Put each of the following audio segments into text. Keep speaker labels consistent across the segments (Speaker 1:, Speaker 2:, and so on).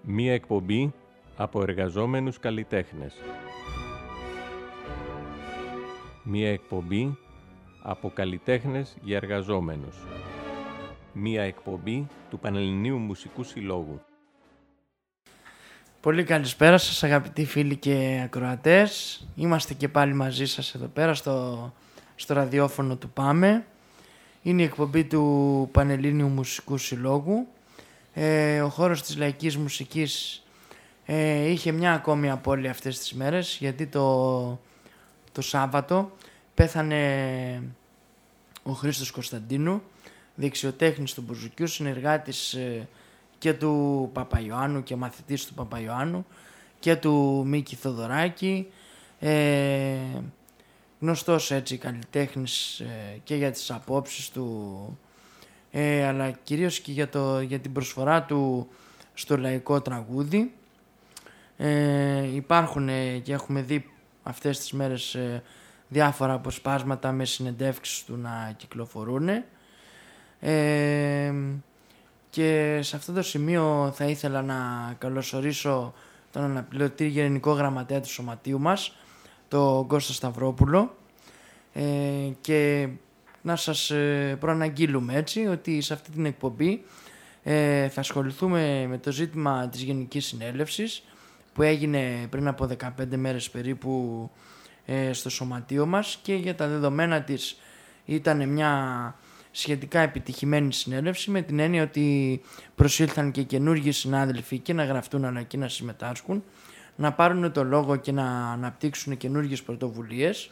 Speaker 1: Μία εκπομπή από εργαζόμενους καλλιτέχνες. Μία εκπομπή από καλλιτέχνες για εργαζόμενους. Μία εκπομπή του Πανελληνίου Μουσικού Συλλόγου.
Speaker 2: Πολύ καλησπέρα σας αγαπητοί φίλοι και ακροατές. Είμαστε και πάλι μαζί σας εδώ πέρα στο ραδιόφωνο του ΠΑΜΕ. Είναι η εκπομπή του Πανελλήνιου Μουσικού Συλλόγου. Ο χώρος της λαϊκής μουσικής είχε μια ακόμη απώλεια αυτές τις μέρες, γιατί το Σάββατο πέθανε ο Χρήστος Κωνσταντίνου, δεξιοτέχνης του Μπουζουκιού, συνεργάτης και του Παπαϊωάννου και μαθητής του Παπαϊωάννου και του Μίκη Θοδωράκη, γνωστός έτσι καλλιτέχνης και για τις απόψεις του, αλλά κυρίως και για την προσφορά του στο λαϊκό τραγούδι. Υπάρχουν και έχουμε δει αυτές τις μέρες διάφορα αποσπάσματα με συνεντεύξεις του να κυκλοφορούν. Και σε αυτό το σημείο θα ήθελα να καλωσορίσω τον αναπληρωτή Γενικό Γραμματέα του Σωματείου μας, τον Κώστα Σταυρόπουλο, και να σας προαναγγείλουμε έτσι ότι σε αυτή την εκπομπή θα ασχοληθούμε με το ζήτημα της Γενικής Συνέλευσης που έγινε πριν από 15 μέρες περίπου στο Σωματείο μας, και για τα δεδομένα της ήταν μια σχετικά επιτυχημένη συνέλευση, με την έννοια ότι προσήλθαν και καινούργιοι συνάδελφοι και να γραφτούν αλλά και να συμμετάσχουν, να πάρουν το λόγο και να αναπτύξουν καινούργιες πρωτοβουλίες.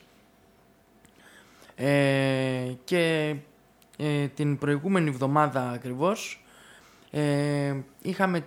Speaker 2: Και την προηγούμενη εβδομάδα ακριβώς είχαμε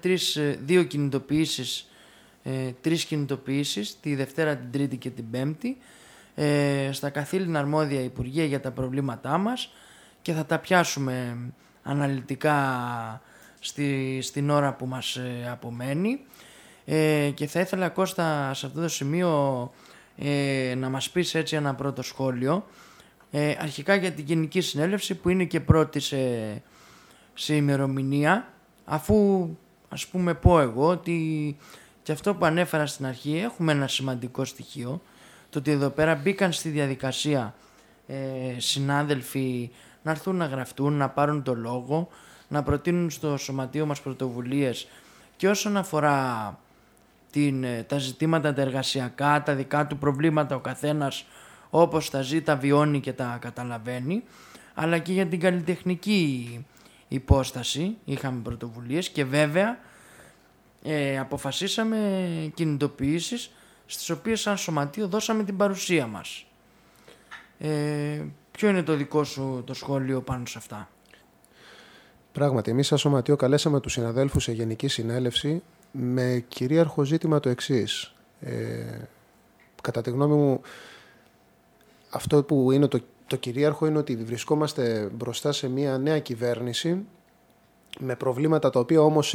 Speaker 2: τρεις κινητοποιήσεις, τη Δευτέρα, την Τρίτη και την Πέμπτη, στα καθήλυνα αρμόδια υπουργεία για τα προβλήματά μας, και θα τα πιάσουμε αναλυτικά στην ώρα που μας απομένει. Και θα ήθελα, Κώστα, σε αυτό το σημείο να μας πεις έτσι ένα πρώτο σχόλιο, αρχικά για την Γενική Συνέλευση που είναι και πρώτη σε ημερομηνία, αφού ας πούμε πω εγώ ότι και αυτό που ανέφερα στην αρχή, έχουμε ένα σημαντικό στοιχείο, το ότι εδώ πέρα μπήκαν στη διαδικασία συνάδελφοι να έρθουν να γραφτούν, να πάρουν το λόγο, να προτείνουν στο σωματείο μας πρωτοβουλίες και όσον αφορά τα ζητήματα τα εργασιακά, τα δικά του προβλήματα ο καθένας όπως τα ζει, τα βιώνει και τα καταλαβαίνει, αλλά και για την καλλιτεχνική υπόσταση είχαμε πρωτοβουλίες και βέβαια αποφασίσαμε κινητοποιήσεις στις οποίες σαν σωματείο δώσαμε την παρουσία μας. Ποιο είναι το δικό σου το σχόλιο πάνω σε αυτά?
Speaker 3: Πράγματι, εμείς σαν σωματείο καλέσαμε τους συναδέλφους σε Γενική Συνέλευση με κυρίαρχο ζήτημα το εξής. Κατά τη γνώμη μου, αυτό που είναι το κυρίαρχο είναι ότι βρισκόμαστε μπροστά σε μια νέα κυβέρνηση με προβλήματα τα οποία όμως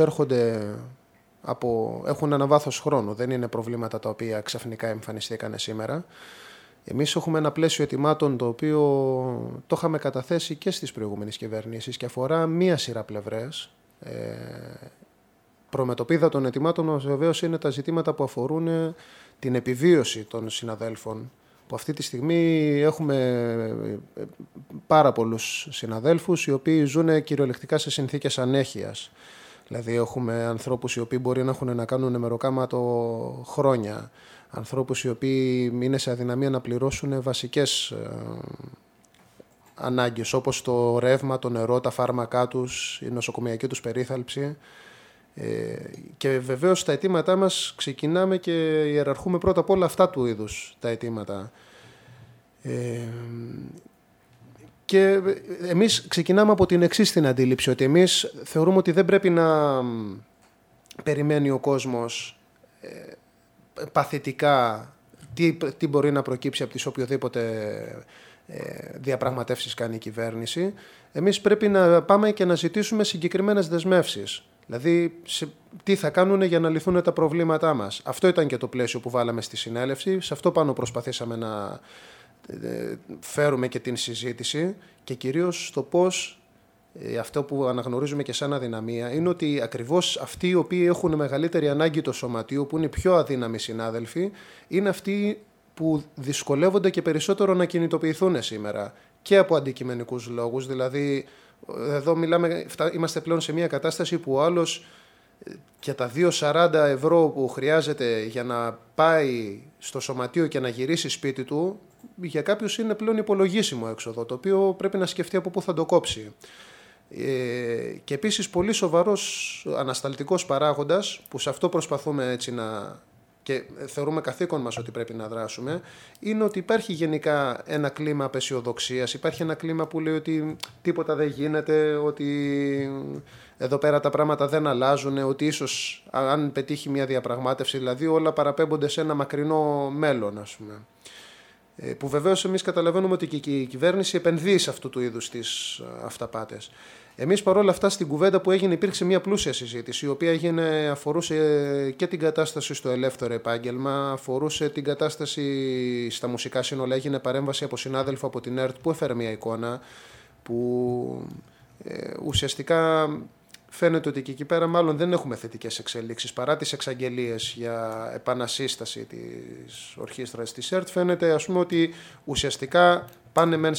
Speaker 3: έχουν ένα βάθος χρόνου. Δεν είναι προβλήματα τα οποία ξαφνικά εμφανιστήκαν σήμερα. Εμείς έχουμε ένα πλαίσιο αιτημάτων το οποίο το είχαμε καταθέσει και στις προηγούμενες κυβερνήσεις και αφορά μία σειρά πλευρές. Προμετωπίδα των αιτημάτων μας βεβαίως είναι τα ζητήματα που αφορούν την επιβίωση των συναδέλφων, που αυτή τη στιγμή έχουμε πάρα πολλούς συναδέλφους οι οποίοι ζουν κυριολεκτικά σε συνθήκες ανέχειας. Δηλαδή έχουμε ανθρώπους οι οποίοι μπορεί να έχουν να κάνουν μεροκάματο χρόνια, ανθρώπους οι οποίοι είναι σε αδυναμία να πληρώσουν βασικές ανάγκες όπως το ρεύμα, το νερό, τα φάρμακά τους, η νοσοκομιακή τους περίθαλψη. Και βεβαίως στα αιτήματά μας ξεκινάμε και ιεραρχούμε πρώτα απ' όλα αυτά του είδους τα αιτήματα. Και εμείς ξεκινάμε από την εξής την αντίληψη, ότι εμείς θεωρούμε ότι δεν πρέπει να περιμένει ο κόσμος παθητικά τι μπορεί να προκύψει από τις οποιοδήποτε διαπραγματεύσεις κάνει η κυβέρνηση. Εμείς πρέπει να πάμε και να ζητήσουμε συγκεκριμένες δεσμεύσεις. Δηλαδή, τι θα κάνουν για να λυθούν τα προβλήματά μας. Αυτό ήταν και το πλαίσιο που βάλαμε στη συνέλευση. Σε αυτό πάνω προσπαθήσαμε να φέρουμε και την συζήτηση και κυρίως στο πώς αυτό που αναγνωρίζουμε και σαν αδυναμία, είναι ότι ακριβώς αυτοί οι οποίοι έχουν μεγαλύτερη ανάγκη το σωματείο, που είναι οι πιο αδύναμοι συνάδελφοι, είναι αυτοί που δυσκολεύονται και περισσότερο να κινητοποιηθούν σήμερα και από αντικειμενικούς λόγους. Δηλαδή, εδώ είμαστε πλέον σε μια κατάσταση που ο άλλος και τα 2,40 ευρώ που χρειάζεται για να πάει στο σωματείο και να γυρίσει σπίτι του, για κάποιους είναι πλέον υπολογίσιμο έξοδο, το οποίο πρέπει να σκεφτεί από πού θα το κόψει. Και επίσης πολύ σοβαρός ανασταλτικός παράγοντας, που σε αυτό προσπαθούμε έτσι και θεωρούμε καθήκον μας ότι πρέπει να δράσουμε, είναι ότι υπάρχει γενικά ένα κλίμα απεσιοδοξίας, υπάρχει ένα κλίμα που λέει ότι τίποτα δεν γίνεται, ότι εδώ πέρα τα πράγματα δεν αλλάζουν, ότι ίσως αν πετύχει μια διαπραγμάτευση, δηλαδή όλα παραπέμπονται σε ένα μακρινό μέλλον, ας πούμε. Που βεβαίως εμείς καταλαβαίνουμε ότι και η κυβέρνηση επενδύει σε αυτού του είδους τις αυταπάτες. Εμείς παρόλα αυτά στην κουβέντα που έγινε υπήρξε μια πλούσια συζήτηση, η οποία αφορούσε και την κατάσταση στο ελεύθερο επάγγελμα, αφορούσε την κατάσταση στα μουσικά σύνολα. Έγινε παρέμβαση από συνάδελφο από την ΕΡΤ που έφερε μια εικόνα που ουσιαστικά φαίνεται ότι και εκεί πέρα μάλλον δεν έχουμε θετικές εξελίξεις. Παρά τις εξαγγελίες για επανασύσταση της ορχήστρας της ΕΡΤ, φαίνεται ας πούμε ότι ουσιαστικά πάνε μεν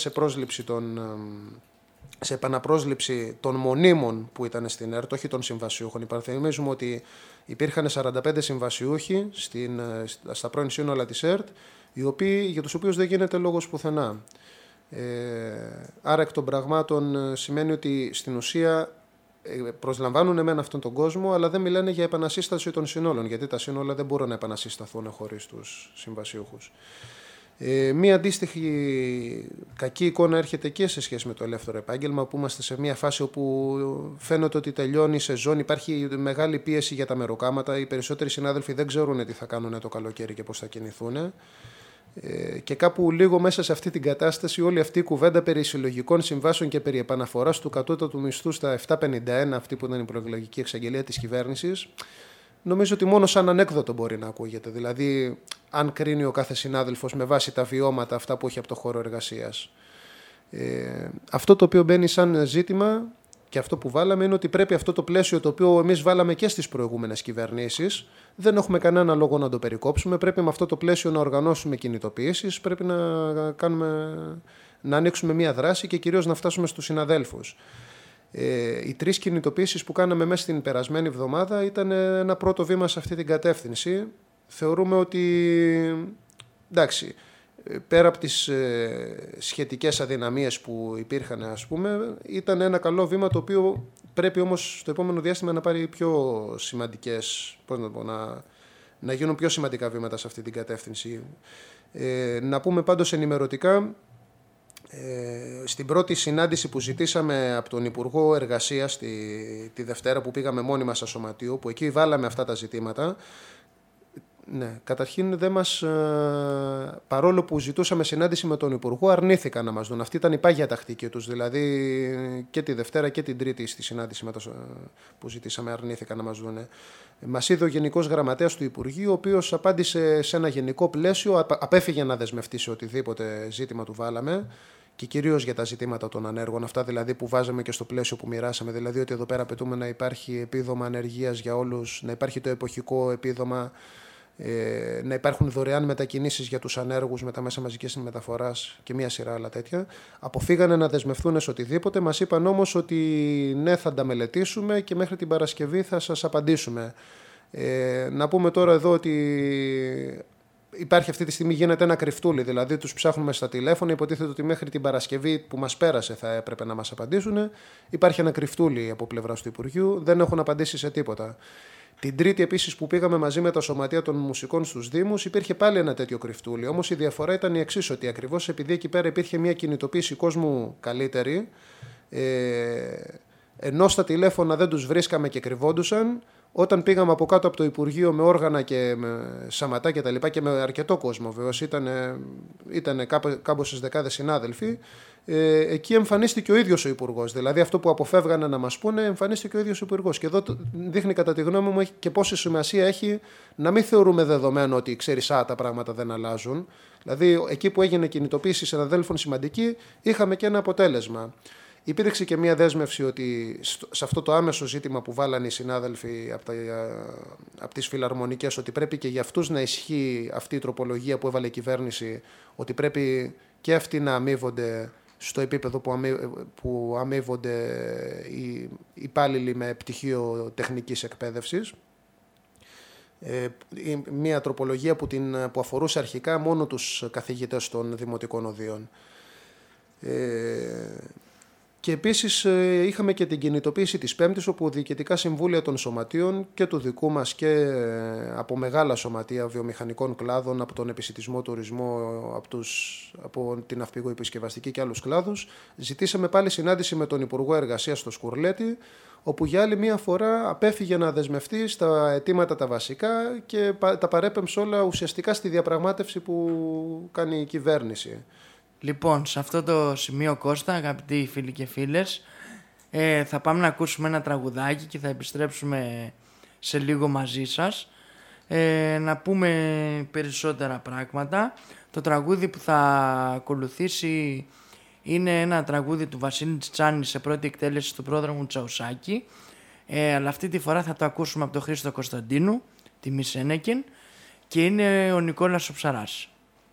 Speaker 3: σε επαναπρόσληψη των μονίμων που ήταν στην ΕΡΤ, όχι των συμβασιούχων. Υπενθυμίζουμε ότι υπήρχαν 45 συμβασιούχοι στα πρώην σύνολα της ΕΡΤ, για τους οποίους δεν γίνεται λόγος πουθενά. Άρα εκ των πραγμάτων σημαίνει ότι στην ουσία προσλαμβάνουν εμένα αυτόν τον κόσμο, αλλά δεν μιλάνε για επανασύσταση των συνόλων, γιατί τα σύνολα δεν μπορούν να επανασύσταθούν χωρίς τους συμβασιούχους. Μία αντίστοιχη κακή εικόνα έρχεται και σε σχέση με το ελεύθερο επάγγελμα, που είμαστε σε μια φάση όπου φαίνεται ότι τελειώνει η σεζόν, υπάρχει μεγάλη πίεση για τα μεροκάματα, οι περισσότεροι συνάδελφοι δεν ξέρουν τι θα κάνουν το καλοκαίρι και πώς θα κινηθούν. Και κάπου λίγο μέσα σε αυτή την κατάσταση όλη αυτή η κουβέντα περί συλλογικών συμβάσεων και περί επαναφοράς του κατώτατου μισθού στα 7,51, αυτή που ήταν η προεκλογική εξαγγελία της κυβέρνησης, νομίζω ότι μόνο σαν ανέκδοτο μπορεί να ακούγεται. Δηλαδή, αν κρίνει ο κάθε συνάδελφος με βάση τα βιώματα αυτά που έχει από το χώρο εργασίας. Αυτό το οποίο μπαίνει σαν ζήτημα και αυτό που βάλαμε είναι ότι πρέπει αυτό το πλαίσιο το οποίο εμείς βάλαμε και στις προηγούμενες κυβερνήσεις, δεν έχουμε κανένα λόγο να το περικόψουμε. Πρέπει με αυτό το πλαίσιο να οργανώσουμε κινητοποιήσεις, πρέπει να ανοίξουμε μια δράση και κυρίως να φτάσουμε στους συναδέλφους. Οι 3 κινητοποιήσεις που κάναμε μέσα στην περασμένη εβδομάδα ήταν ένα πρώτο βήμα σε αυτή την κατεύθυνση. Θεωρούμε ότι, εντάξει, πέρα από τις σχετικές αδυναμίες που υπήρχαν, ας πούμε, ήταν ένα καλό βήμα το οποίο πρέπει όμως στο επόμενο διάστημα να πάρει πιο σημαντικές, να γίνουν πιο σημαντικά βήματα σε αυτή την κατεύθυνση. Να πούμε πάντως ενημερωτικά, στην πρώτη συνάντηση που ζητήσαμε από τον Υπουργό Εργασίας τη Δευτέρα που πήγαμε μόνοι μας στο Σωματείο, που εκεί βάλαμε αυτά τα ζητήματα, ναι, καταρχήν παρόλο που ζητούσαμε συνάντηση με τον Υπουργό, αρνήθηκαν να μας δουν. Αυτή ήταν η πάγια τακτική τους, δηλαδή και τη Δευτέρα και την Τρίτη στη συνάντηση που ζητήσαμε αρνήθηκαν να μας δουν. Μας είδε ο Γενικός Γραμματέας του Υπουργείου, ο οποίος απάντησε σε ένα γενικό πλαίσιο, απέφυγε να δεσμευτεί σε οτιδήποτε ζήτημα του βάλαμε, και κυρίως για τα ζητήματα των ανέργων, αυτά δηλαδή που βάζαμε και στο πλαίσιο που μοιράσαμε, δηλαδή ότι εδώ πέρα απαιτούμε να υπάρχει επίδομα ανεργίας για όλους, να υπάρχει το εποχικό επίδομα, να υπάρχουν δωρεάν μετακινήσεις για τους ανέργους με τα μέσα μαζικής μεταφοράς και μια σειρά άλλα τέτοια. Αποφύγανε να δεσμευτούν σε οτιδήποτε, μας είπαν όμως ότι ναι, θα τα μελετήσουμε και μέχρι την Παρασκευή θα σας απαντήσουμε. Να πούμε τώρα εδώ ότι υπάρχει αυτή τη στιγμή, γίνεται ένα κρυφτούλι, δηλαδή τους ψάχνουμε στα τηλέφωνα, υποτίθεται ότι μέχρι την Παρασκευή που μας πέρασε θα έπρεπε να μας απαντήσουν. Υπάρχει ένα κρυφτούλι από πλευράς του Υπουργείου, δεν έχουν απαντήσει σε τίποτα. Την Τρίτη επίσης που πήγαμε μαζί με τα σωματεία των μουσικών στους Δήμους, υπήρχε πάλι ένα τέτοιο κρυφτούλι. Όμως η διαφορά ήταν η εξής, ότι ακριβώς επειδή εκεί πέρα υπήρχε μια κινητοποίηση κόσμου καλύτερη, ενώ στα τηλέφωνα δεν τους βρίσκαμε και κρυβόντουσαν, όταν πήγαμε από κάτω από το Υπουργείο με όργανα και με σαματά και τα λοιπά και με αρκετό κόσμο, βέβαιως ήταν κάμποσες δεκάδες συνάδελφοι, εκεί εμφανίστηκε ο ίδιος ο Υπουργός. Δηλαδή αυτό που αποφεύγανε να μας πούνε, εμφανίστηκε ο ίδιος ο Υπουργός. Και εδώ δείχνει κατά τη γνώμη μου και πόση σημασία έχει να μην θεωρούμε δεδομένο ότι ξέρεις, τα πράγματα δεν αλλάζουν. Δηλαδή εκεί που έγινε κινητοποίηση συναδέλφων σημαντική, είχαμε και ένα αποτέλεσμα. Υπήρξε και μία δέσμευση ότι σε αυτό το άμεσο ζήτημα που βάλανε οι συνάδελφοι από τις φιλαρμονικές, ότι πρέπει και για αυτούς να ισχύει αυτή η τροπολογία που έβαλε η κυβέρνηση, ότι πρέπει και αυτοί να αμείβονται στο επίπεδο που αμείβονται οι υπάλληλοι με πτυχίο τεχνικής εκπαίδευσης. Μία τροπολογία που αφορούσε αρχικά μόνο τους καθηγητές των δημοτικών οδείων. Και επίσης είχαμε και την κινητοποίηση της Πέμπτης, όπου διοικητικά συμβούλια των σωματείων και του δικού μας και από μεγάλα σωματεία βιομηχανικών κλάδων, από τον επισιτισμό, τουρισμό, από την ναυπηγοεπισκευαστική και άλλους κλάδους, ζητήσαμε πάλι συνάντηση με τον Υπουργό Εργασίας στο Σκουρλέτη, όπου για άλλη μία φορά απέφυγε να δεσμευτεί στα αιτήματα τα βασικά και τα παρέπεμψε όλα ουσιαστικά στη διαπραγμάτευση που κάνει η κυβέρνηση.
Speaker 2: Λοιπόν, σε αυτό το σημείο, Κώστα, αγαπητοί φίλοι και φίλες, θα πάμε να ακούσουμε ένα τραγουδάκι και θα επιστρέψουμε σε λίγο μαζί σας, να πούμε περισσότερα πράγματα. Το τραγούδι που θα ακολουθήσει είναι ένα τραγούδι του Βασίλη Τσιτσάνη σε πρώτη εκτέλεση στο πρόδρομο Τσαουσάκη, αλλά αυτή τη φορά θα το ακούσουμε από τον Χρήστο Κωνσταντίνου, τη Μισένεκεν, και είναι ο Νικόλας ο Ψαράς.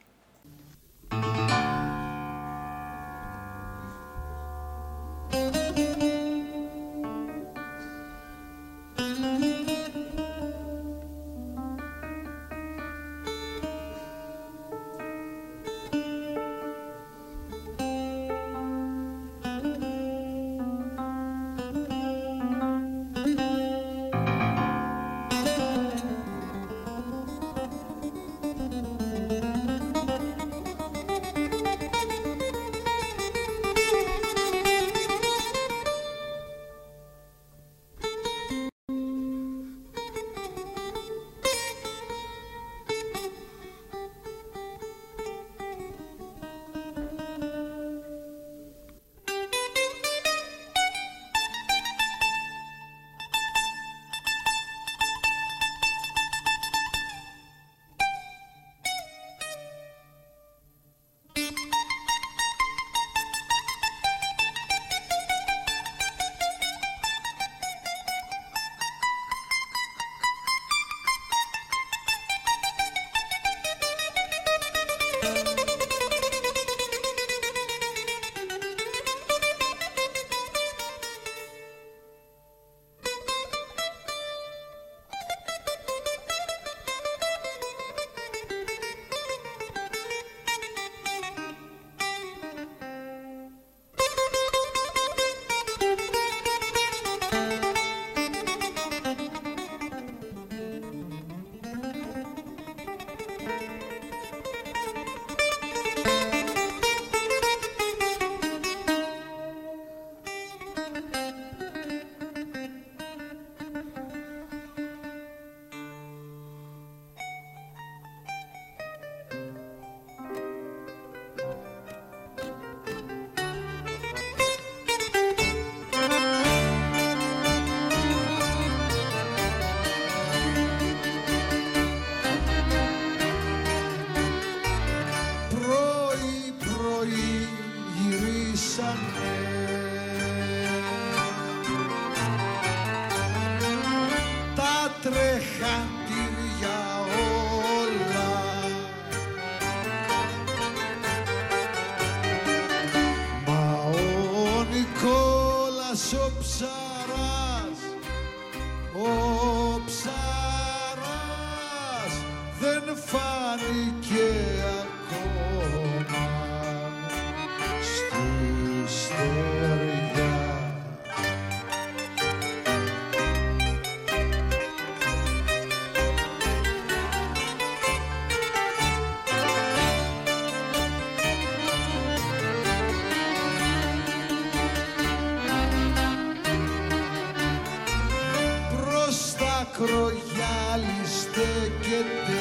Speaker 4: Κρογιάλι στέκεται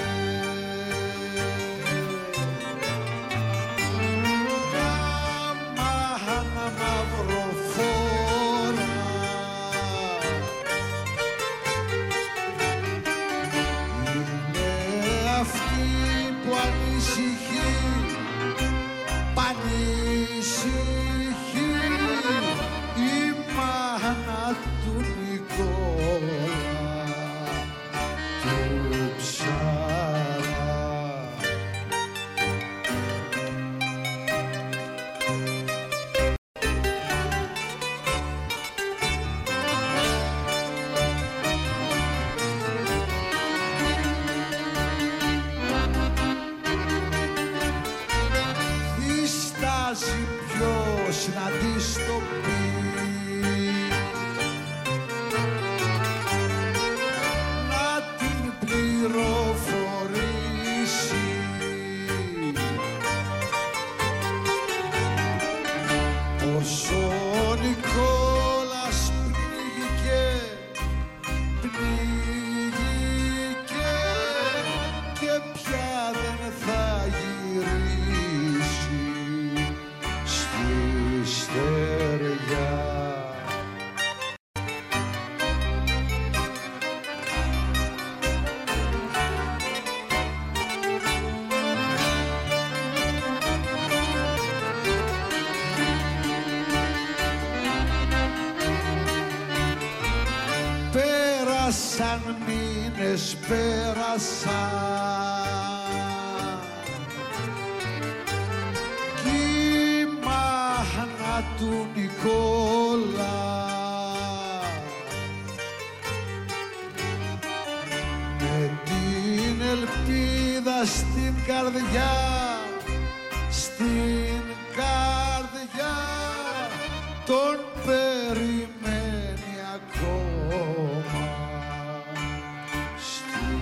Speaker 4: ένα μαύρο φόρα, είναι αυτή που ανησυχεί, πανησυχεί. πει να την πληροφορήσει. Πως ο Νικόλας πνίγηκε και πια δεν θα γυρίσει στη στεριά. Πέρασαν μήνες, πέρασαν κι η μάχνα του Νικόλα με την ελπίδα στην καρδιά, στην καρδιά τον περιμένει ακόμα στη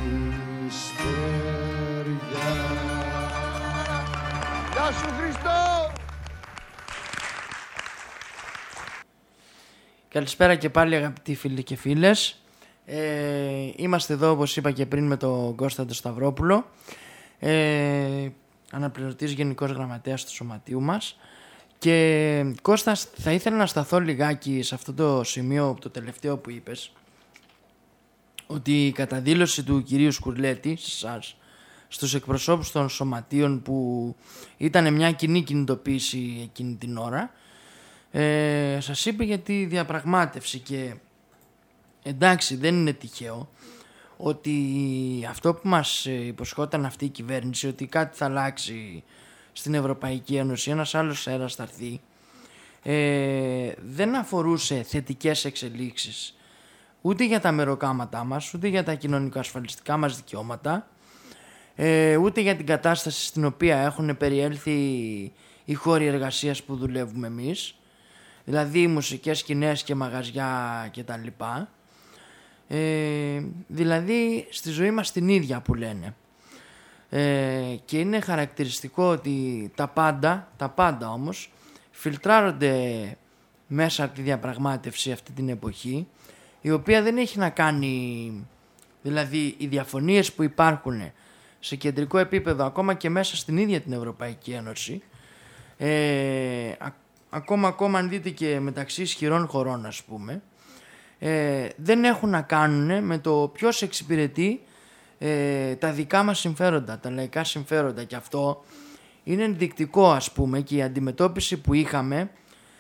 Speaker 4: στεριά. Γεια σου Χριστό!
Speaker 2: Καλησπέρα και πάλι αγαπητοί φίλοι και φίλες. Είμαστε εδώ, όπως είπα και πριν, με τον Κώστα τον Σταυρόπουλο, αναπληρωτής Γενικός Γραμματέας του Σωματείου μας. Και Κώστα, θα ήθελα να σταθώ λιγάκι σε αυτό το σημείο, το τελευταίο που είπες, ότι η καταδήλωση του κυρίου Σκουρλέτη σε εσάς, στους εκπροσώπους των σωματείων, που ήταν μια κοινή κινητοποίηση εκείνη την ώρα, σας είπε για τη διαπραγμάτευση. Και εντάξει, δεν είναι τυχαίο ότι αυτό που μας υποσχόταν αυτή η κυβέρνηση, ότι κάτι θα αλλάξει στην Ευρωπαϊκή Ένωση, ένας άλλος αέρας θα έρθει, δεν αφορούσε θετικές εξελίξεις ούτε για τα μεροκάματά μας, ούτε για τα κοινωνικοασφαλιστικά μας δικαιώματα, ούτε για την κατάσταση στην οποία έχουν περιέλθει οι χώροι εργασίας που δουλεύουμε εμείς, δηλαδή μουσικές σκηνές και μαγαζιά κτλ. Δηλαδή στη ζωή μας την ίδια που λένε. Και είναι χαρακτηριστικό ότι τα πάντα όμως φιλτράρονται μέσα από τη διαπραγμάτευση αυτή την εποχή, η οποία δεν έχει να κάνει, δηλαδή οι διαφωνίες που υπάρχουν σε κεντρικό επίπεδο, ακόμα και μέσα στην ίδια την Ευρωπαϊκή Ένωση, ακόμα αν δείτε και μεταξύ ισχυρών χωρών, ας πούμε, δεν έχουν να κάνουν με το ποιος εξυπηρετεί τα δικά μας συμφέροντα, τα λαϊκά συμφέροντα. Και αυτό είναι ενδεικτικό, ας πούμε, και η αντιμετώπιση που είχαμε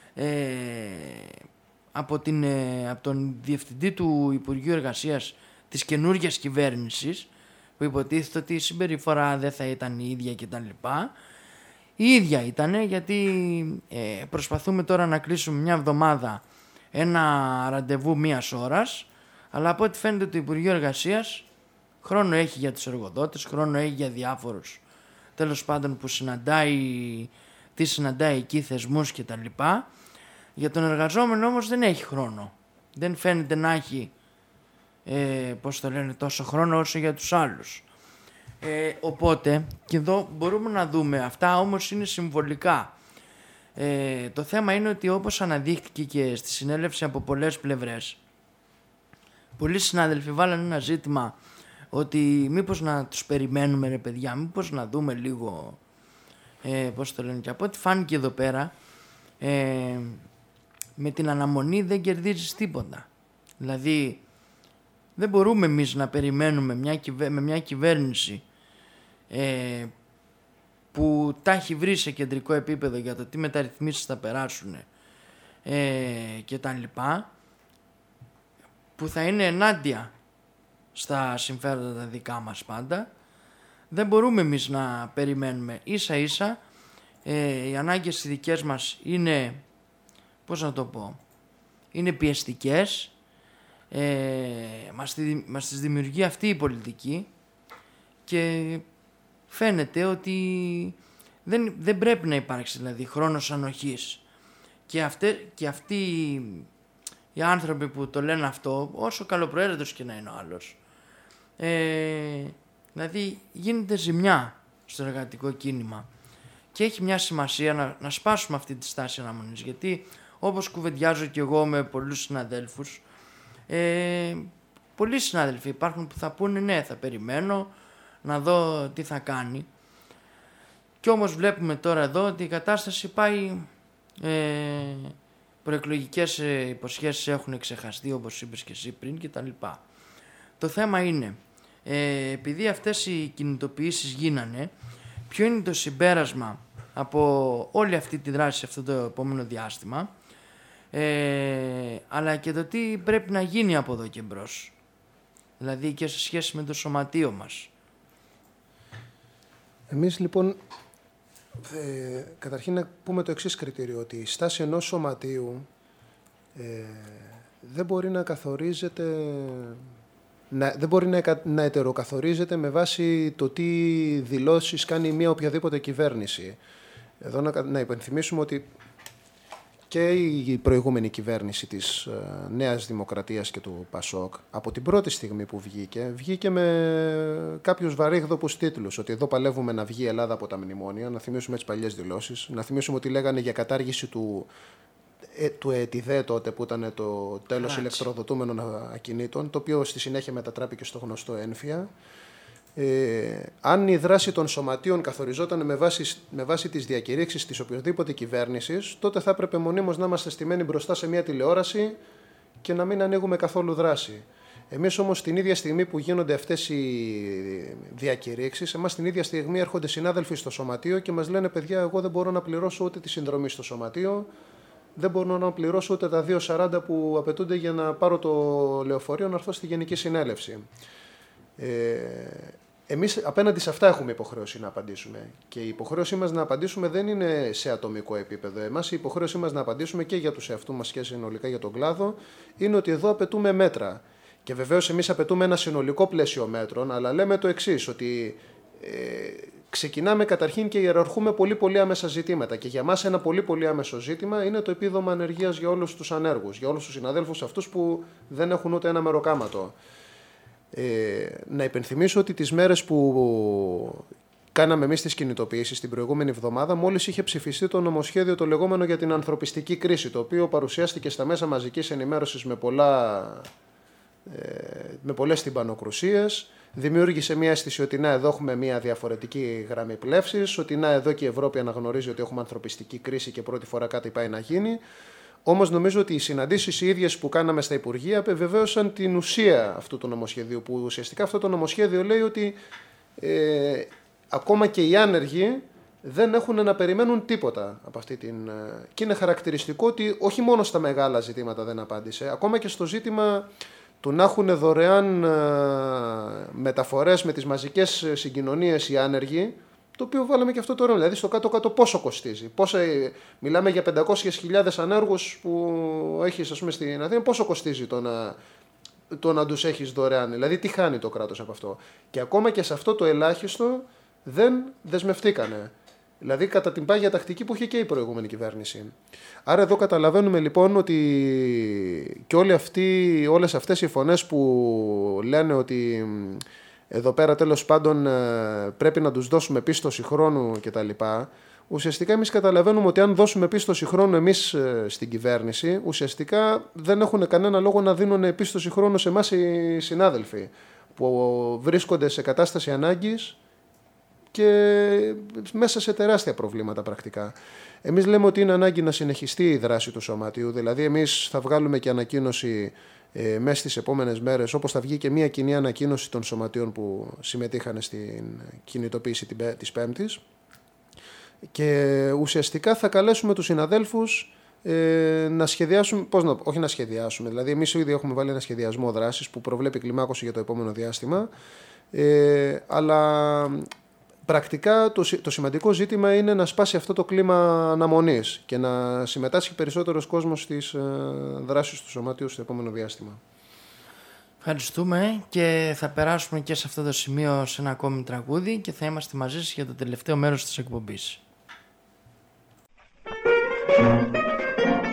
Speaker 2: από τον διευθυντή του Υπουργείου Εργασίας της καινούργιας κυβέρνησης, που υποτίθεται ότι η συμπεριφορά δεν θα ήταν η ίδια κτλ. Η ίδια ήταν, γιατί προσπαθούμε τώρα να κλείσουμε μια εβδομάδα ένα ραντεβού μίας ώρας, αλλά από ό,τι φαίνεται το Υπουργείο Εργασίας χρόνο έχει για τους εργοδότες, χρόνο έχει για διάφορους, τέλος πάντων, που συναντάει εκεί θεσμούς κτλ. Για τον εργαζόμενο όμως δεν έχει χρόνο. Δεν φαίνεται να έχει τόσο χρόνο όσο για τους άλλους. Οπότε, και εδώ μπορούμε να δούμε, αυτά όμως είναι συμβολικά. Το θέμα είναι ότι, όπως αναδείχθηκε και στη συνέλευση από πολλές πλευρές, πολλοί συνάδελφοι βάλανε ένα ζήτημα ότι μήπως να τους περιμένουμε, ρε παιδιά, μήπως να δούμε λίγο, και από ό,τι φάνηκε εδώ πέρα, με την αναμονή δεν κερδίζεις τίποτα. Δηλαδή δεν μπορούμε εμείς να περιμένουμε με μια κυβέρνηση που τα έχει βρει σε κεντρικό επίπεδο για το τι μεταρρυθμίσεις θα περάσουν και τα λοιπά, που θα είναι ενάντια στα συμφέροντα τα δικά μας πάντα. Δεν μπορούμε εμείς να περιμένουμε. Ίσα ίσα οι ανάγκες οι δικές μας είναι, είναι πιεστικές, μας τις δημιουργεί αυτή η πολιτική, και φαίνεται ότι δεν πρέπει να υπάρξει, δηλαδή, χρόνος ανοχής και αυτοί οι άνθρωποι που το λένε αυτό, όσο καλοπροαίρετος και να είναι ο άλλος, δηλαδή γίνεται ζημιά στο εργατικό κίνημα και έχει μια σημασία να σπάσουμε αυτή τη στάση αναμονής, γιατί όπως κουβεντιάζω και εγώ με πολλούς συναδέλφους, πολλοί συνάδελφοι υπάρχουν που θα πούνε ναι, θα περιμένω να δω τι θα κάνει, και όμως βλέπουμε τώρα εδώ ότι η κατάσταση πάει, προεκλογικές υποσχέσεις έχουν ξεχαστεί, όπως είπες και εσύ πριν, και τα λοιπά. Το θέμα είναι, επειδή αυτές οι κινητοποιήσεις γίνανε, ποιο είναι το συμπέρασμα από όλη αυτή τη δράση σε αυτό το επόμενο διάστημα, αλλά και το τι πρέπει να γίνει από εδώ και μπρος, δηλαδή και σε σχέση με το σωματείο μας.
Speaker 3: Εμείς λοιπόν, καταρχήν να πούμε το εξής κριτήριο, ότι η στάση ενός σωματείου δεν μπορεί να καθορίζεται, δεν μπορεί να ετεροκαθορίζεται με βάση το τι δηλώσεις κάνει μια οποιαδήποτε κυβέρνηση. Εδώ να υπενθυμίσουμε ότι και η προηγούμενη κυβέρνηση της Νέας Δημοκρατίας και του ΠΑΣΟΚ, από την πρώτη στιγμή που βγήκε με κάποιους βαρύγδοπους τίτλους, ότι εδώ παλεύουμε να βγει η Ελλάδα από τα μνημόνια, να θυμίσουμε τις παλιές δηλώσεις, να θυμίσουμε ότι λέγανε για κατάργηση του ΕΤΙΔΕ τότε, που ήταν το τέλος ηλεκτροδοτούμενων ακινήτων, το οποίο στη συνέχεια μετατράπηκε στο γνωστό έμφυα. Αν η δράση των σωματείων καθοριζόταν με βάση τις διακηρύξεις της οποιοδήποτε κυβέρνησης, τότε θα έπρεπε μονίμως να είμαστε στημένοι μπροστά σε μια τηλεόραση και να μην ανοίγουμε καθόλου δράση. Εμείς όμως την ίδια στιγμή που γίνονται αυτές οι διακηρύξεις, εμάς την ίδια στιγμή έρχονται συνάδελφοι στο σωματείο και μας λένε, παιδιά, εγώ δεν μπορώ να πληρώσω ούτε τη συνδρομή στο σωματείο, δεν μπορώ να πληρώσω ούτε τα 2,40 που απαιτούνται για να πάρω το λεωφορείο να έρθω στη Γενική Συνέλευση. Εμείς απέναντι σε αυτά έχουμε υποχρέωση να απαντήσουμε. Και η υποχρέωσή μας να απαντήσουμε δεν είναι σε ατομικό επίπεδο. Εμάς η υποχρέωσή μας να απαντήσουμε και για τους εαυτούς μας και συνολικά για τον κλάδο είναι ότι εδώ απαιτούμε μέτρα. Και βεβαίως εμείς απαιτούμε ένα συνολικό πλαίσιο μέτρων, αλλά λέμε το εξής, ότι ξεκινάμε καταρχήν και ιεραρχούμε πολύ άμεσα ζητήματα. Και για μας ένα πολύ άμεσο ζήτημα είναι το επίδομα ανεργίας για όλους τους ανέργους, για όλους τους συναδέλφους αυτούς που δεν έχουν ούτε ένα μεροκάματο. Να υπενθυμίσω ότι τις μέρες που κάναμε εμείς τις κινητοποιήσεις την προηγούμενη εβδομάδα, μόλις είχε ψηφιστεί το νομοσχέδιο το λεγόμενο για την ανθρωπιστική κρίση, το οποίο παρουσιάστηκε στα μέσα μαζικής ενημέρωσης με πολλές τυμπανοκρουσίες. Δημιούργησε μια αίσθηση ότι να, εδώ έχουμε μια διαφορετική γραμμή πλεύσης, ότι να, εδώ και η Ευρώπη αναγνωρίζει ότι έχουμε ανθρωπιστική κρίση και πρώτη φορά κάτι πάει να γίνει. Όμως νομίζω ότι οι συναντήσεις οι ίδιες που κάναμε στα Υπουργεία επιβεβαίωσαν την ουσία αυτού του νομοσχεδίου, που ουσιαστικά αυτό το νομοσχέδιο λέει ότι ακόμα και οι άνεργοι δεν έχουν να περιμένουν τίποτα από αυτή την... Και είναι χαρακτηριστικό ότι όχι μόνο στα μεγάλα ζητήματα δεν απάντησε, ακόμα και στο ζήτημα του να έχουν δωρεάν μεταφορές με τις μαζικές συγκοινωνίες οι άνεργοι, το οποίο βάλαμε και αυτό το ρόλο. Δηλαδή στο κάτω-κάτω πόσο κοστίζει. Μιλάμε για 500.000 ανέργους που έχεις, ας πούμε, στην Αθήνα. Πόσο κοστίζει το να τους έχεις δωρεάν. Δηλαδή τι χάνει το κράτος από αυτό. Και ακόμα και σε αυτό το ελάχιστο δεν δεσμευτήκανε. Δηλαδή κατά την πάγια τακτική που είχε και η προηγούμενη κυβέρνηση. Άρα εδώ καταλαβαίνουμε λοιπόν ότι και όλες αυτές οι φωνές που λένε ότι εδώ πέρα τέλος πάντων πρέπει να τους δώσουμε πίστοση χρόνου κτλ. Ουσιαστικά εμείς καταλαβαίνουμε ότι αν δώσουμε πίστοση χρόνου εμείς στην κυβέρνηση, ουσιαστικά δεν έχουν κανένα λόγο να δίνουν πίστοση χρόνου σε εμάς οι συνάδελφοι που βρίσκονται σε κατάσταση ανάγκης και μέσα σε τεράστια προβλήματα πρακτικά. Εμείς λέμε ότι είναι ανάγκη να συνεχιστεί η δράση του σωματείου, δηλαδή εμείς θα βγάλουμε και ανακοίνωση μέσα στις επόμενες μέρες, όπως θα βγει και μια κοινή ανακοίνωση των σωματείων που συμμετείχαν στην κινητοποίηση της Πέμπτης, και ουσιαστικά θα καλέσουμε τους συναδέλφους να σχεδιάσουμε, όχι να σχεδιάσουμε, δηλαδή εμείς ήδη έχουμε βάλει ένα σχεδιασμό δράσης που προβλέπει κλιμάκωση για το επόμενο διάστημα, αλλά πρακτικά το σημαντικό ζήτημα είναι να σπάσει αυτό το κλίμα αναμονής και να συμμετάσχει περισσότερος κόσμος στις δράσεις του σωματείου στο επόμενο διάστημα.
Speaker 2: Ευχαριστούμε και θα περάσουμε και σε αυτό το σημείο σε ένα ακόμη τραγούδι και θα είμαστε μαζί σας για το τελευταίο μέρος της εκπομπής.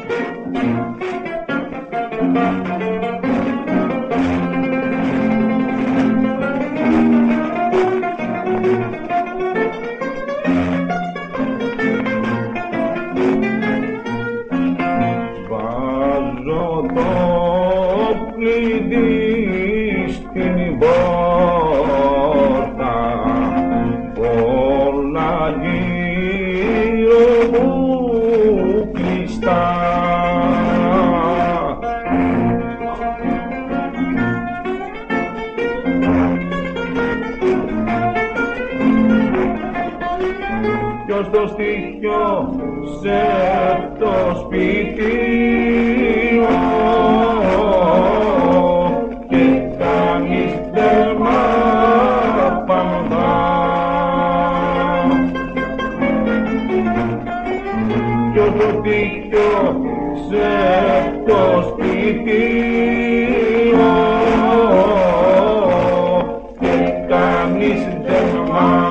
Speaker 5: Στο στοιχείο σε το σπίτι και κάνεις τέρμα πανωτά κι ως το στοιχείο σε το σπίτι και κάνεις τέρμα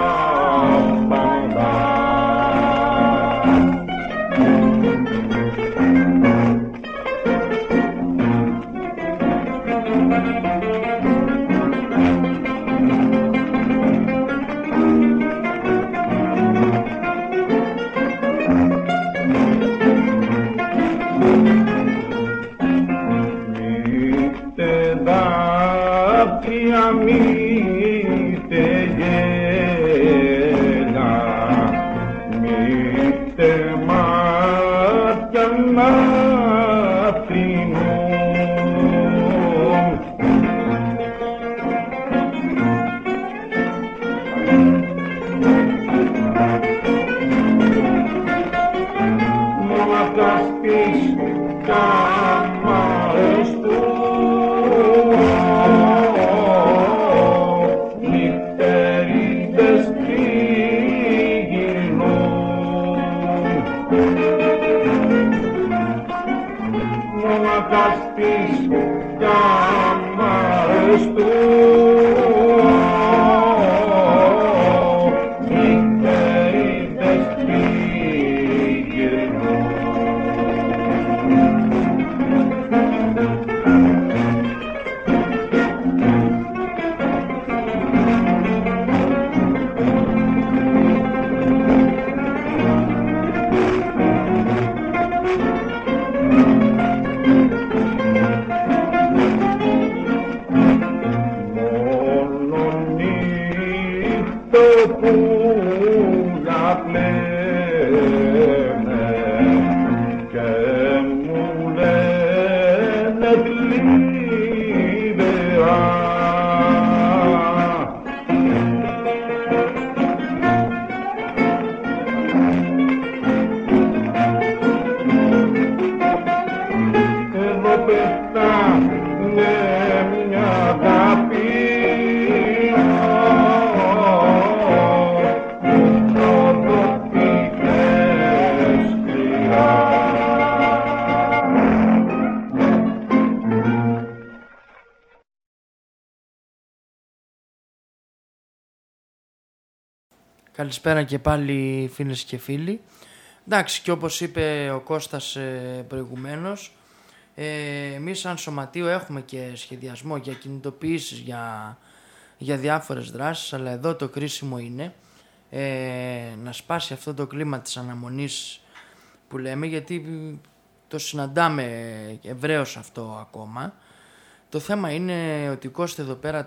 Speaker 2: Καλησπέρα και πάλι φίλες και φίλοι. Εντάξει, και όπως είπε ο Κώστας προηγουμένως, εμείς σαν σωματείο έχουμε και σχεδιασμό για κινητοποιήσεις για διάφορες δράσεις, αλλά εδώ το κρίσιμο είναι να σπάσει αυτό το κλίμα της αναμονής που λέμε, γιατί το συναντάμε ευρέως αυτό ακόμα. Το θέμα είναι ότι Κώστα εδώ πέρα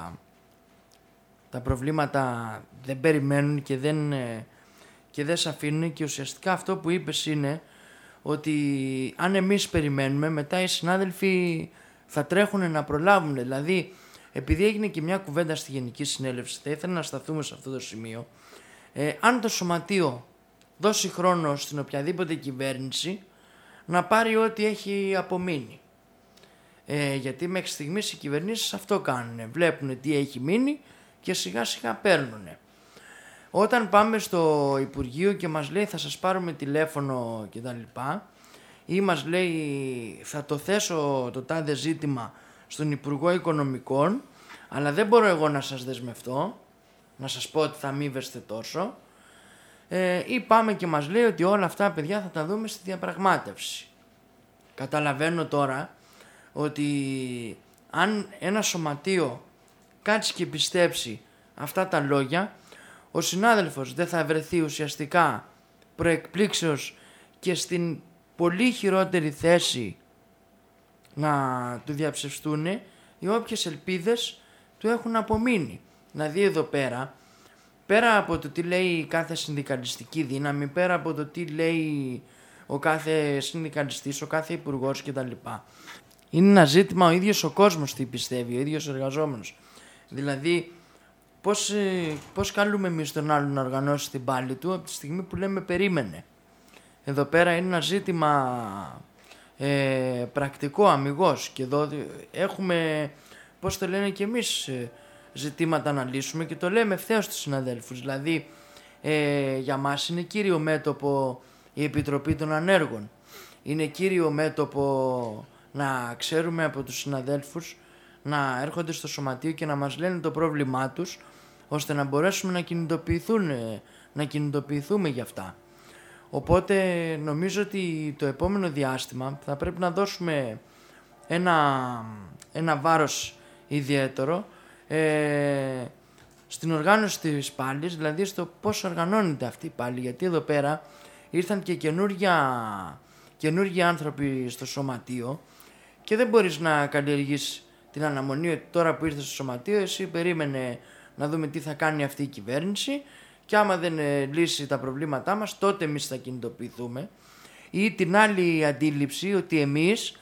Speaker 2: τα προβλήματα δεν περιμένουν και δεν σε αφήνουν, και ουσιαστικά αυτό που είπες είναι ότι αν εμείς περιμένουμε, μετά οι συνάδελφοι θα τρέχουν να προλάβουν. Δηλαδή, επειδή έγινε και μια κουβέντα στη Γενική Συνέλευση, θα ήθελα να σταθούμε σε αυτό το σημείο. Αν το σωματείο δώσει χρόνο στην οποιαδήποτε κυβέρνηση να πάρει ό,τι έχει απομείνει. Γιατί μέχρι στιγμής οι κυβερνήσεις αυτό κάνουν. Βλέπουν τι έχει μείνει και σιγά σιγά παίρνουν. Όταν πάμε στο Υπουργείο και μας λέει θα σας πάρουμε τηλέφωνο και τα λοιπά, ή μας λέει θα το θέσω το τάδε ζήτημα στον Υπουργό Οικονομικών, αλλά δεν μπορώ εγώ να σας δεσμευτώ, να σας πω ότι θα αμείβεστε τόσο, ή πάμε και μας λέει ότι όλα αυτά παιδιά θα τα δούμε στη διαπραγμάτευση. Καταλαβαίνω τώρα ότι αν ένα σωματείο κάτσει και πιστέψει αυτά τα λόγια, ο συνάδελφος δεν θα βρεθεί ουσιαστικά προεκπλήξεως και στην πολύ χειρότερη θέση να του διαψευστούν οι όποιες ελπίδες του έχουν απομείνει. Δηλαδή εδώ πέρα από το τι λέει κάθε συνδικαλιστική δύναμη, πέρα από το τι λέει ο κάθε συνδικαλιστής, ο κάθε υπουργός κτλ. Είναι ένα ζήτημα ο ίδιος ο κόσμος τι πιστεύει, ο ίδιος ο εργαζόμενος. Δηλαδή πώς καλούμε εμείς τον άλλον να οργανώσει την πάλη του από τη στιγμή που λέμε περίμενε. Εδώ πέρα είναι ένα ζήτημα πρακτικό, αμιγώς, και εδώ έχουμε, πώς το λένε και εμείς, ζητήματα να λύσουμε και το λέμε ευθέως στους συναδέλφους. Δηλαδή για μας είναι κύριο μέτωπο η Επιτροπή των Ανέργων. Είναι κύριο μέτωπο να ξέρουμε από τους συναδέλφους να έρχονται στο σωματείο και να μας λένε το πρόβλημά τους, ώστε να μπορέσουμε να κινητοποιηθούμε για αυτά. Οπότε νομίζω ότι το επόμενο διάστημα θα πρέπει να δώσουμε ένα βάρος ιδιαίτερο στην οργάνωση της πάλης, δηλαδή στο πώς οργανώνεται αυτή η πάλη, γιατί εδώ πέρα ήρθαν και καινούργιοι άνθρωποι στο σωματείο και δεν μπορείς να καλλιεργείς την αναμονή ότι τώρα που ήρθες στο σωματείο εσύ περίμενε να δούμε τι θα κάνει αυτή η κυβέρνηση και άμα δεν λύσει τα προβλήματά μας τότε εμείς θα κινητοποιηθούμε, ή την άλλη αντίληψη ότι εμείς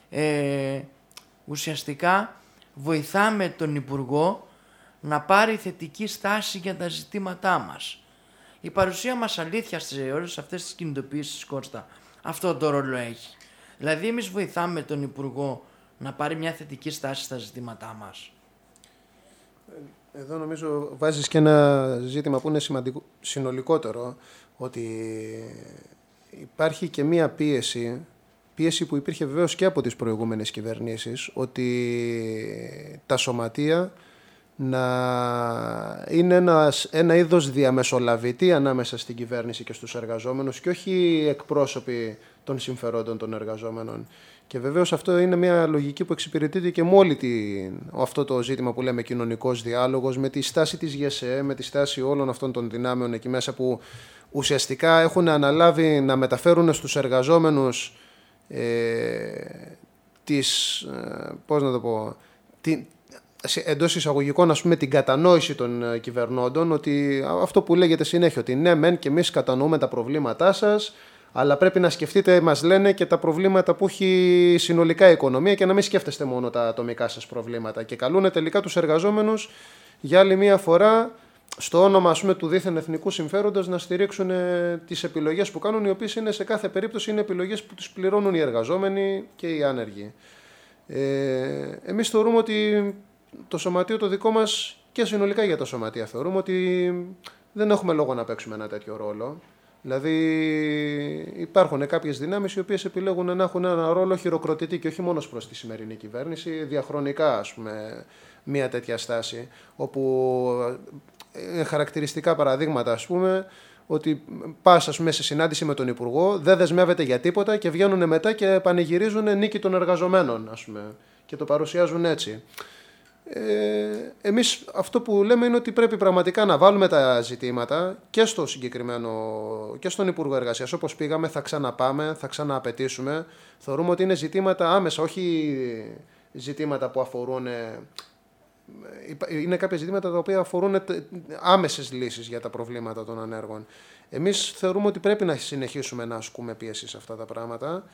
Speaker 2: ουσιαστικά βοηθάμε τον Υπουργό να πάρει θετική στάση για τα ζητήματά μας. Η παρουσία μας αλήθεια σε όλες αυτές τις κινητοποιήσεις, Κώστα, αυτό το ρόλο έχει. Δηλαδή εμείς βοηθάμε τον Υπουργό να πάρει μια θετική στάση στα ζητήματά μας.
Speaker 3: Εδώ νομίζω βάζεις και ένα ζήτημα που είναι σημαντικό, συνολικότερο, ότι υπάρχει και μία πίεση που υπήρχε βεβαίως και από τις προηγούμενες κυβερνήσεις, ότι τα σωματεία να είναι ένα είδος διαμεσολαβητή ανάμεσα στην κυβέρνηση και στους εργαζόμενους και όχι εκπρόσωποι των συμφερόντων των εργαζόμενων. Και βεβαίως αυτό είναι μια λογική που εξυπηρετείται και με αυτό το ζήτημα που λέμε κοινωνικός διάλογος, με τη στάση της ΓΕΣΕ, με τη στάση όλων αυτών των δυνάμεων εκεί μέσα που ουσιαστικά έχουν αναλάβει να μεταφέρουν στους εργαζόμενους εντός εισαγωγικών, ας πούμε, την κατανόηση των κυβερνώντων, ότι αυτό που λέγεται συνέχεια, ότι ναι μεν και εμείς κατανοούμε τα προβλήματά σας, αλλά πρέπει να σκεφτείτε, μας λένε, και τα προβλήματα που έχει συνολικά η οικονομία και να μην σκέφτεστε μόνο τα ατομικά σας προβλήματα. Και καλούν τελικά τους εργαζόμενους για άλλη μία φορά, στο όνομα, ας πούμε, του δίθεν εθνικού συμφέροντος, να στηρίξουν τις επιλογές που κάνουν, οι οποίες είναι σε κάθε περίπτωση είναι επιλογές που τους πληρώνουν οι εργαζόμενοι και οι άνεργοι. Εμείς θεωρούμε ότι το σωματείο το δικό μας και συνολικά για τα σωματεία θεωρούμε ότι δεν έχουμε λόγο να παίξουμε ένα τέτοιο ρόλο. Δηλαδή υπάρχουν κάποιες δυνάμεις οι οποίες επιλέγουν να έχουν ένα ρόλο χειροκροτητή και όχι μόνο προς τη σημερινή κυβέρνηση, διαχρονικά, ας πούμε, μια τέτοια στάση, όπου χαρακτηριστικά παραδείγματα, ας πούμε, ότι πας, ας πούμε, σε συνάντηση με τον Υπουργό, δεν δεσμεύεται για τίποτα και βγαίνουν μετά και πανηγυρίζουν νίκη των εργαζομένων, ας πούμε, και το παρουσιάζουν έτσι. Εμείς αυτό που λέμε είναι ότι πρέπει πραγματικά να βάλουμε τα ζητήματα και στο συγκεκριμένο και στον Υπουργό Εργασίας, όπως πήγαμε, θα ξαναπάμε, θα ξανααπαιτήσουμε. Θεωρούμε ότι είναι ζητήματα άμεσα, όχι ζητήματα που αφορούν, είναι κάποια ζητήματα τα οποία αφορούν άμεσες λύσεις για τα προβλήματα των ανέργων. Εμείς θεωρούμε ότι πρέπει να συνεχίσουμε να ασκούμε πίεση σε αυτά τα πράγματα.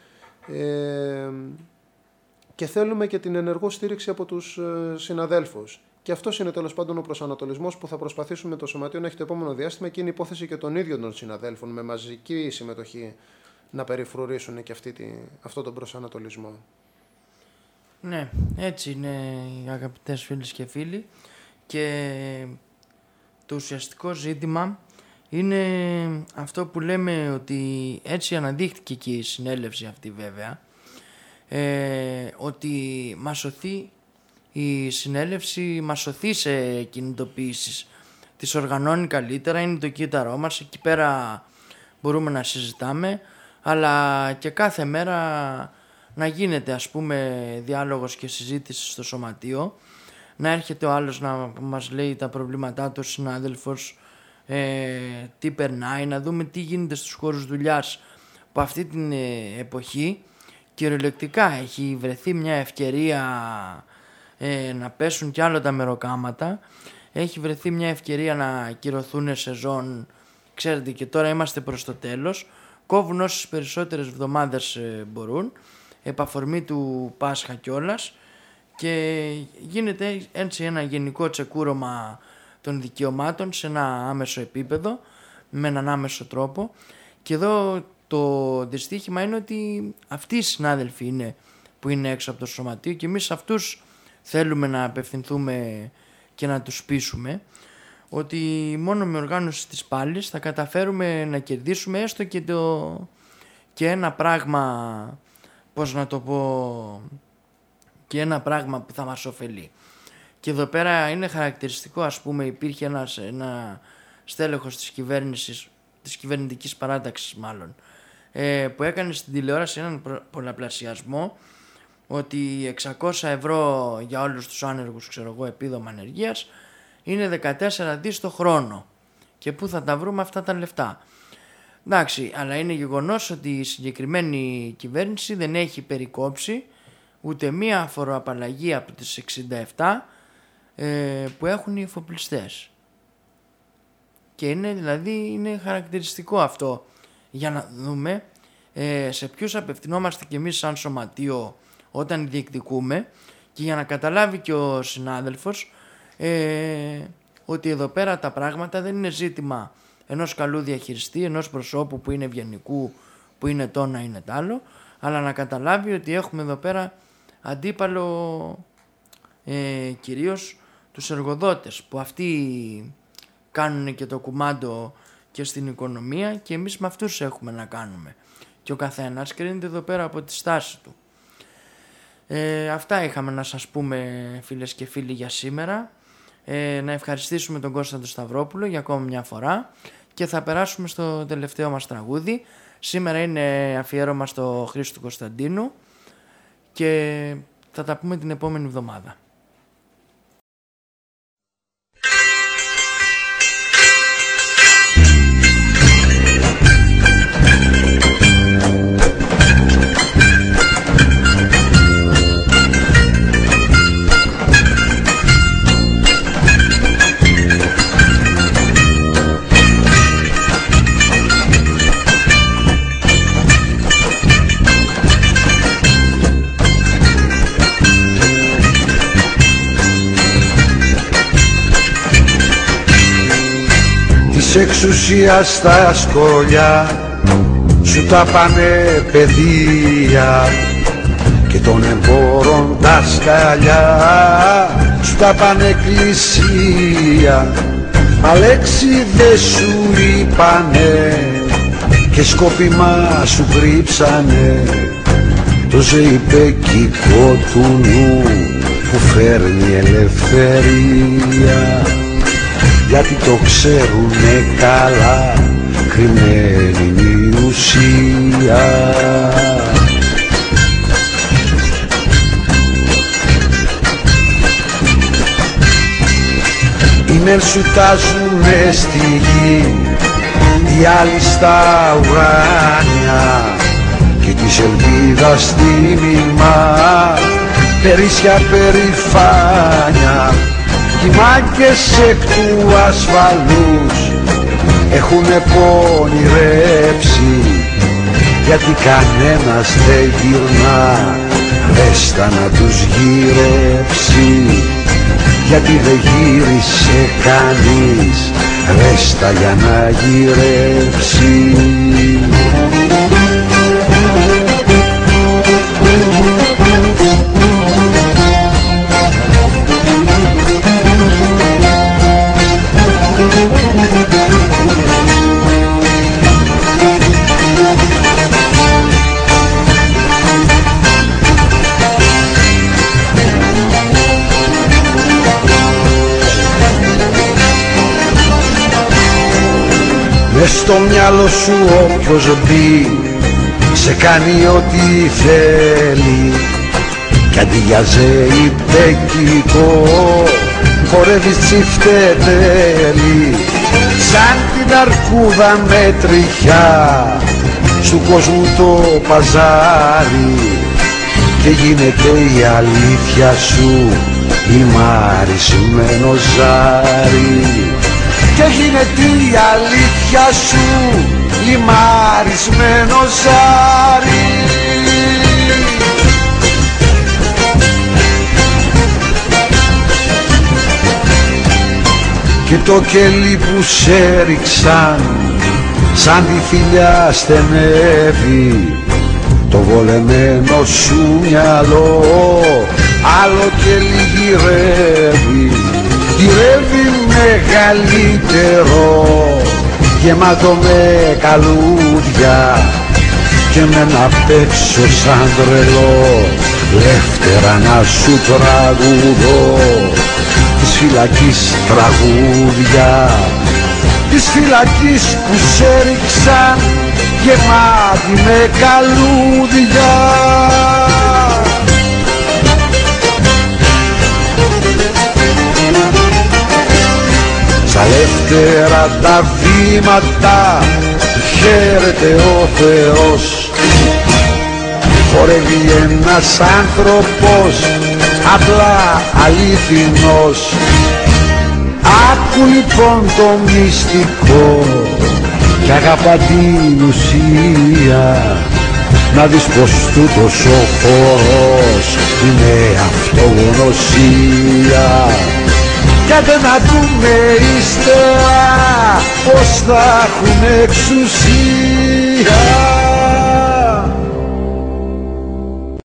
Speaker 3: Και θέλουμε και την ενεργό στήριξη από τους συναδέλφους. Και αυτός είναι τέλος πάντων ο προσανατολισμός που θα προσπαθήσουμε το Σωματείο να έχει το επόμενο διάστημα και είναι υπόθεση και των ίδιων των συναδέλφων με μαζική συμμετοχή να περιφρουρήσουν και αυτό τον προσανατολισμό.
Speaker 2: Ναι, έτσι είναι, αγαπητές φίλες και φίλοι, και το ουσιαστικό ζήτημα είναι αυτό που λέμε, ότι έτσι αναδείχθηκε και η συνέλευση αυτή βέβαια, ότι μας σωθεί η συνέλευση, μας σωθεί σε κινητοποιήσεις, τις οργανώνει καλύτερα, είναι το κύτταρό μας, εκεί πέρα μπορούμε να συζητάμε, αλλά και κάθε μέρα να γίνεται ας πούμε διάλογος και συζήτηση στο σωματείο, να έρχεται ο άλλος να μας λέει τα προβλήματά του, ο συνάδελφος, τι περνάει, να δούμε τι γίνεται στους χώρους δουλειάς που αυτή την εποχή κυριολεκτικά έχει βρεθεί μια ευκαιρία να πέσουν κι άλλο τα μεροκάματα, έχει βρεθεί μια ευκαιρία να ακυρωθούν σεζόν, ξέρετε, και τώρα είμαστε προς το τέλος, κόβουν όσες περισσότερες εβδομάδες μπορούν, επ' αφορμή του Πάσχα κιόλας, και γίνεται έτσι ένα γενικό τσεκούρωμα των δικαιωμάτων σε ένα άμεσο επίπεδο, με έναν άμεσο τρόπο. Και εδώ το δυστύχημα είναι ότι αυτοί οι συνάδελφοι είναι που είναι έξω από το σωματείο και εμείς αυτούς θέλουμε να απευθυνθούμε και να τους πείσουμε ότι μόνο με οργάνωση της πάλης θα καταφέρουμε να κερδίσουμε έστω και ένα πράγμα, πώς να το πω, και ένα πράγμα που θα μας ωφελεί. Και εδώ πέρα είναι χαρακτηριστικό, ας πούμε, υπήρχε ένα στέλεχος της κυβέρνησης, της κυβερνητικής παράταξης μάλλον, που έκανε στην τηλεόραση έναν πολλαπλασιασμό ότι 600 ευρώ για όλους τους άνεργους, ξέρω εγώ, επίδομα ανεργίας είναι 14 δις το χρόνο. Και πού θα τα βρούμε αυτά τα λεφτά? Εντάξει, αλλά είναι γεγονός ότι η συγκεκριμένη κυβέρνηση δεν έχει περικόψει ούτε μία φοροαπαλλαγή από τις 67 που έχουν οι εφοπλιστές. Και είναι χαρακτηριστικό αυτό για να δούμε σε ποιους απευθυνόμαστε και εμείς σαν σωματείο όταν διεκδικούμε, και για να καταλάβει και ο συνάδελφος ότι εδώ πέρα τα πράγματα δεν είναι ζήτημα ενός καλού διαχειριστή, ενός προσώπου που είναι ευγενικού, που είναι το να είναι τ' άλλο, αλλά να καταλάβει ότι έχουμε εδώ πέρα αντίπαλο κυρίως τους εργοδότες, που αυτοί κάνουν και το κουμάντο και στην οικονομία, και εμείς με αυτούς έχουμε να κάνουμε. Και ο καθένας κρίνεται εδώ πέρα από τη στάση του. Αυτά είχαμε να σας πούμε, φίλες και φίλοι, για σήμερα. Να ευχαριστήσουμε τον Κώστα τον Σταυρόπουλο για ακόμη μια φορά και θα περάσουμε στο τελευταίο μας τραγούδι. Σήμερα είναι αφιέρωμα στο Χρήστο Κωνσταντίνου και θα τα πούμε την επόμενη εβδομάδα.
Speaker 4: Της εξουσίας στα σκολιά σου τα πάνε παιδεία και των εμπόρων τα σκαλιά σου τα πάνε εκκλησία. Μα λέξη δε σου είπανε και σκόπιμα σου κρύψανε το ζεϊπεκικό του νου που φέρνει ελευθερία, γιατί το ξέρουνε καλά, κρυμμένη η ουσία. Οι μεν σου τάζουνε στη γη, οι άλλοι στα ουράνια, και της ελπίδας τίμημα, περίσσια περηφάνια. Οι μάγκες εκ του ασφαλούς έχουνε πονηρέψει, γιατί κανένας δεν γυρνά ρέστα να τους γυρέψει, γιατί δεν γύρισε κανείς ρέστα για να γυρέψει. Μες στο μυαλό σου όποιος μπει σε κάνει ό,τι θέλει κι αντί για ζεϊμπέκικο χορεύει τσιφτετέλη σαν την αρκούδα με τριχιά στου κόσμου το παζάρι και γίνεται η αλήθεια σου λιμαρισμένο ζάρι και γίνεται η αλήθεια σου λιμαρισμένο ζάρι. Και το κελί που σε ρίξαν σαν τη φιλιά στενεύει το βολεμένο σου μυαλό άλλο κελί γυρεύει, γυρεύει μεγαλύτερο γεμάτο με καλούδια και με ένα παίξω σαν τρελό λεύτερα να σου τραγουδώ της φυλακής τραγούδια της φυλακής που σε ρίξαν γεμάτη με καλούδια. Στα λεύτερα τα βήματα χαίρεται ο Θεός χορεύει ένας άνθρωπος απλά αληθινός. Άκου λοιπόν το μυστικό κι αγαπά την ουσία να δεις πως τούτος ο χορός είναι αυτογνωσία κι άντε να δούμε ύστερα πως θα έχουν εξουσία.